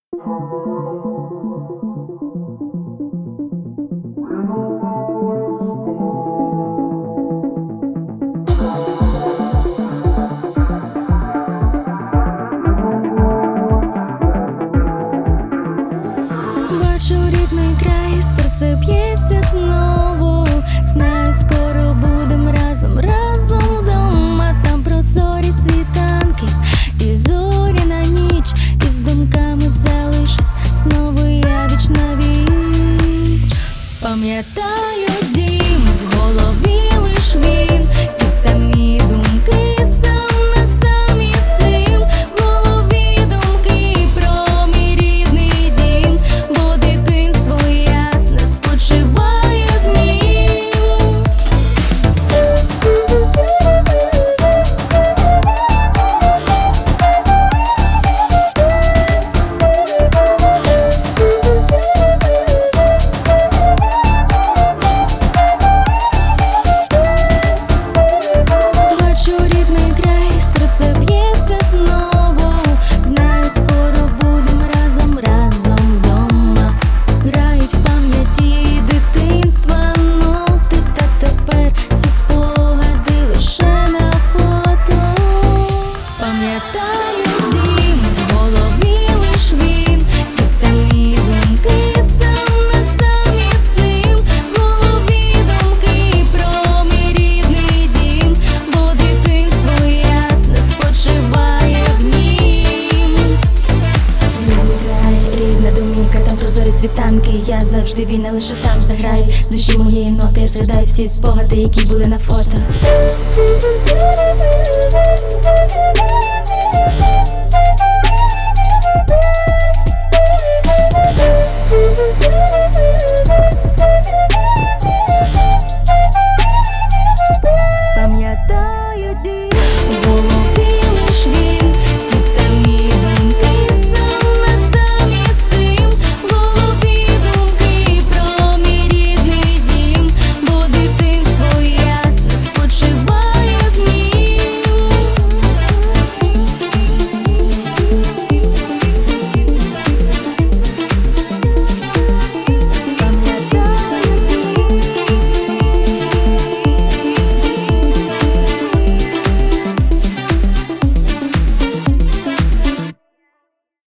Бачу рідний край, серце б'ється знову. Знаю, скоро будем разом вдома. Там прозорі світанки і зоряна ніч. І з думками залишусь знову я віч на віч. Пам'ятаю дім, в голові лиш він. Ті самі думки, сам на сам і сим. В голові думки про мій рідний дім, бо дитинство ясне спочиває в нім. Бачу рідний край, серце б'ється знову. Знаю, скоро будем разом вдома. Грають в пам'яті дитинства ноти, та тепер всі спогади лише на фото. Пам'ятаю дім, в голові лиш він. Ті самі думки, сам на сам і сим. В голові думки про мій рідний дім, бо дитинство ясне спочиває в нім. Рідний край, рідна домівка, там прозорі світанки. Я завжди вільна, лише там заграю душі моєї ноти. Я згадаю всі спогади, які були на фото.